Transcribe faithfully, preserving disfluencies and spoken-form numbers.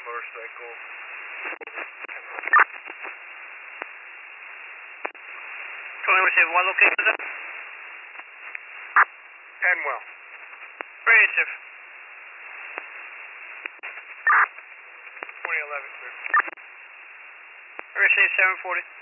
motorcycle. twenty receive, what location is it? Penwell. Creative. twenty eleven, sir. Receive seven forty.